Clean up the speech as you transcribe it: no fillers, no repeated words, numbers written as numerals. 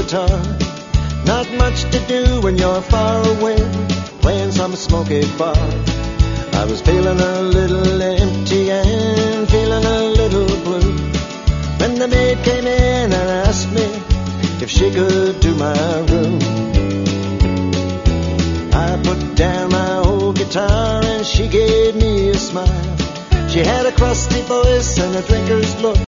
guitar. Not much to do when you're far away, playing some smoky bar. I was feeling a little empty and feeling a little blue when the maid came in and asked me if she could do my room. I put down my old guitar and she gave me a smile. She had a crusty voice and a drinker's look.